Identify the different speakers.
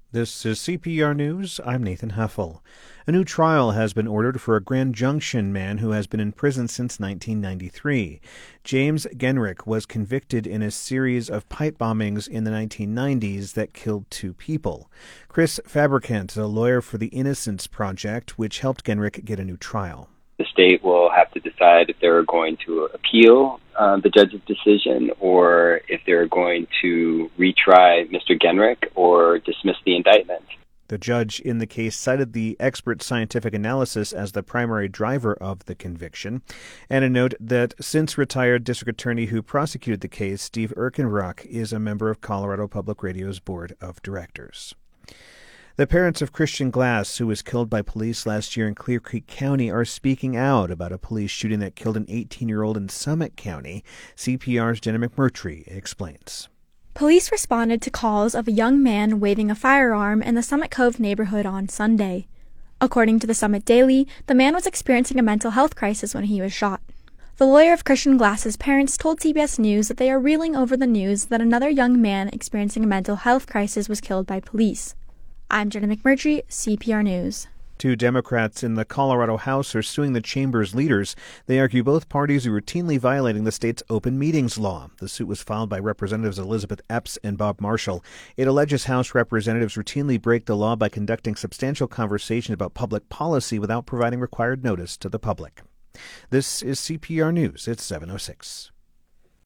Speaker 1: This is CPR News. I'm Nathan Heffel. A new trial has been ordered for a Grand Junction man who has been in prison since 1993. James Genrich was convicted in a series of pipe bombings in the 1990s that killed 2 people. Chris Fabricant, a lawyer for the Innocence Project, which helped Genrich get a new trial.
Speaker 2: The state will have to decide if they're going to appeal the judge's decision or if they're going to retry Mr. Genrich or dismiss the indictment.
Speaker 1: The judge in the case cited the expert scientific analysis as the primary driver of the conviction, and a note that since retired district attorney who prosecuted the case, Steve Erkenrock, is a member of Colorado Public Radio's board of directors. The parents of Christian Glass, who was killed by police last year in Clear Creek County, are speaking out about a police shooting that killed an 18-year-old in Summit County. CPR's Jenna McMurtry explains.
Speaker 3: Police responded to calls of a young man waving a firearm in the Summit Cove neighborhood on Sunday. According to the Summit Daily, the man was experiencing a mental health crisis when he was shot. The lawyer of Christian Glass's parents told CBS News that they are reeling over the news that another young man experiencing a mental health crisis was killed by police. I'm Jenna McMurtry, CPR News.
Speaker 1: 2 Democrats in the Colorado House are suing the chamber's leaders. They argue both parties are routinely violating the state's open meetings law. The suit was filed by Representatives Elizabeth Epps and Bob Marshall. It alleges House representatives routinely break the law by conducting substantial conversation about public policy without providing required notice to the public. This is CPR News. It's 7:06.